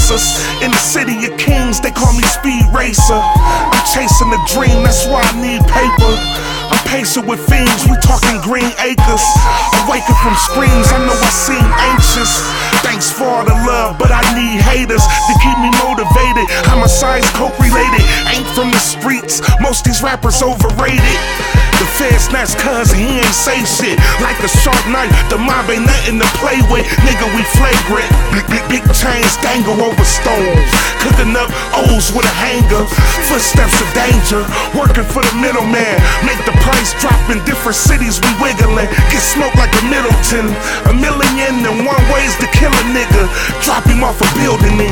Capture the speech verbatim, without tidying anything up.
chasers. In the city of kings, they call me Speed Racer. I'm chasing a dream, that's why I need paper. I'm patient with fiends, we talking green acres. Awaken from screams, I know I seem anxious. Thanks for all the love, but I need haters to keep me motivated. Homicides coke-related, ain't from the streets. Most these rappers overrated. The feds snatch cuz he ain't say shit. Like a sharp knife, the mob ain't nothing to play with. Nigga, we flagrant. Big, big, big chains dangle over stones. Cooking up O's with a hanger. Footsteps of danger, working for the middleman. Make the price drop in different cities, we wiggling. Get smoked like a Middleton. A million and one ways to kill a nigga. Drop him off a building in.